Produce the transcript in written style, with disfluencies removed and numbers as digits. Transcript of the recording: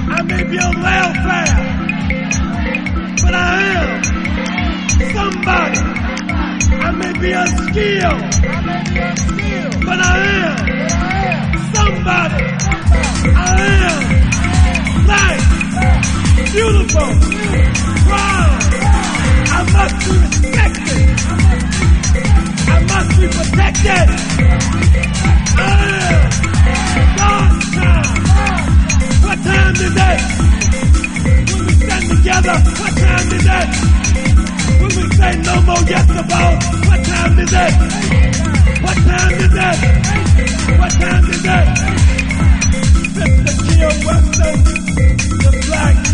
I may be on welfare, but I am somebody. I may be unskilled, but I am somebody. I am light, beautiful, proud. I must be respected. I must be protected. I am God's time. What time is it? When we stand together, what time is it? When we say no more yes to vote, what time is it? What time is it? What time is it? Mr. Kill Weston, the black